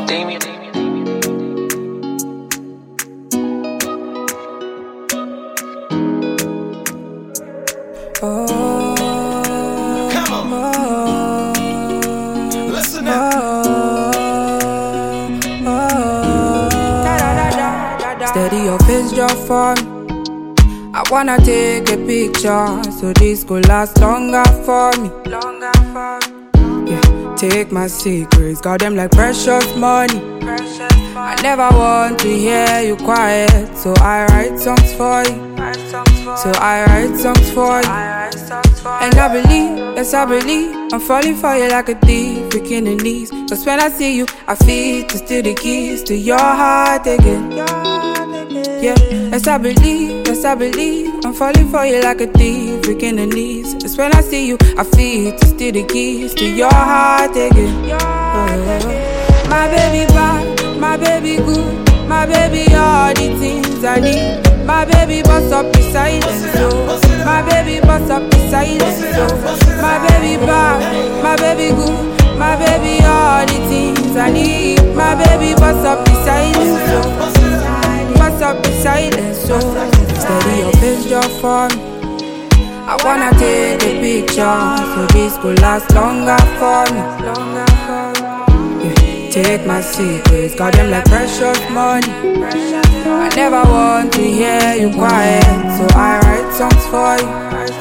Damien. Oh, come on. Listen up. Steady your face just for me. I wanna take a picture so this could last longer for me. Yeah, take my secrets, got them like precious money. I never want to hear you quiet, so I write songs for you. And I believe, yes I believe, I'm falling for you like a thief, breaking the knees. Cause when I see you, I feel to steal the keys to your heart again. Yeah, yes I believe, I'm falling for you like a thief, breaking the knees. Cause when I see you, I feel to steal the keys to your heart again. My baby bad, my baby good, my baby all the things I need. My baby bust up the silence, so my baby bust up the silence, so my baby bad, my baby good, my baby all the things I need. My baby bust up the silence, so bust up the silence, so steady your face just for me. I wanna take a picture so this could last longer for me. Yeah, take my secrets, got them like precious money. I never want to hear you quiet, so I write songs for you.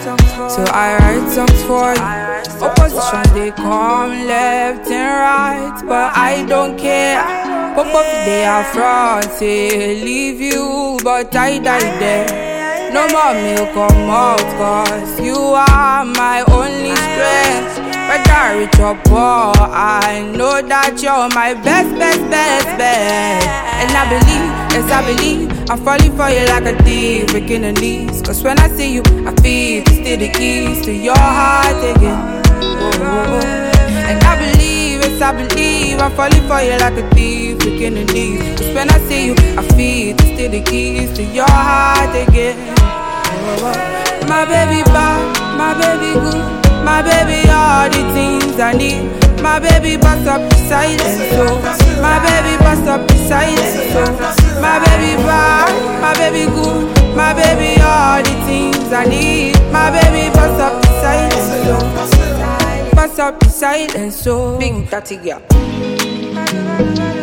Opposition they come left and right, but I don't care. Pop up they are front, say leave you, but I die there. No more milk come out, cause you are my only strength. Whether rich or poor, I know that you're my best. And I believe, yes I believe, I'm falling for you like a thief, breaking the knees. Cause when I see you, I feel to steal the keys to your heart again. And I believe, yes I believe, I'm falling for you like a thief, breaking the knees. Cause when I see you, I feel to steal the keys to your heart again. My baby bad, my baby good, my baby all the things I need. My baby bust up the silence, so my baby bust up the silence, so my baby bad, my baby good, my baby all the things I need. My baby bust up the silence, so bust up the silence, so big dirty girl.